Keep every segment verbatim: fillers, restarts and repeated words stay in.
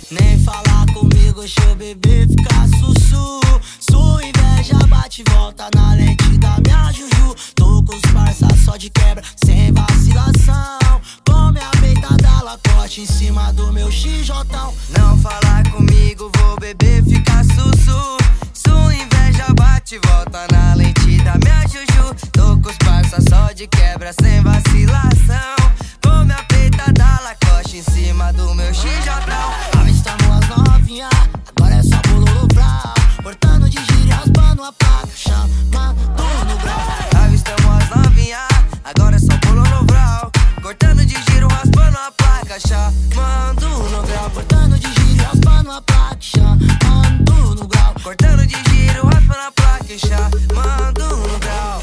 Nem falar comigo, deixa o bebê ficar sussu. Sua inveja bate e volta na lente da minha juju. Tô com os parça só de quebra, sem vacilação. Come a peita da Lacoste em cima do meu xijotão. Não falar comigo, vou beber, ficar sussu. Sua inveja bate e volta na lente da minha juju. Tô com os parça só de quebra, sem vacilação. Come a peita da Lacoste em cima do meu xijotão. Avistamos as novinha, agora é só bololo brau. Cortando de giro e raspando a placa, chamando no grau. Avistamos as novinha, agora é só bololo brau. Cortando de giro, raspando a placa, chamando no grau. Cortando de giro e raspando a placa, chamando no grau. Cortando de giro, raspando a placa, chamando no grau.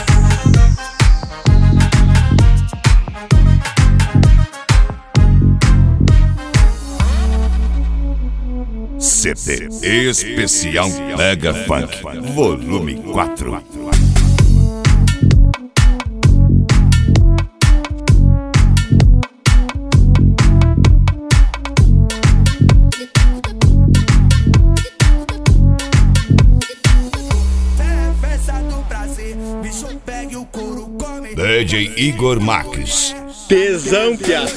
C D Especial Mega Funk Volume quatro. D J Igor Marques. Tesão, piada.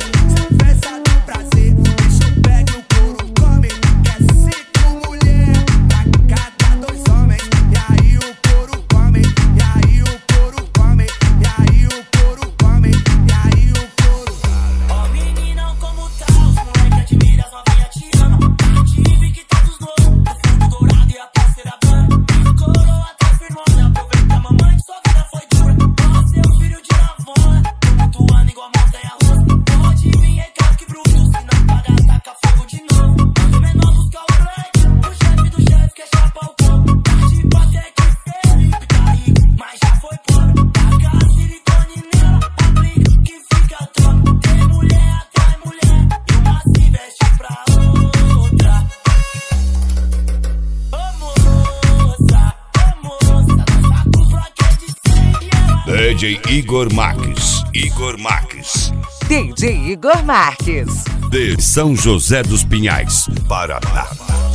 D J Igor Marques. Igor Marques. D J Igor Marques. De São José dos Pinhais, Paraná.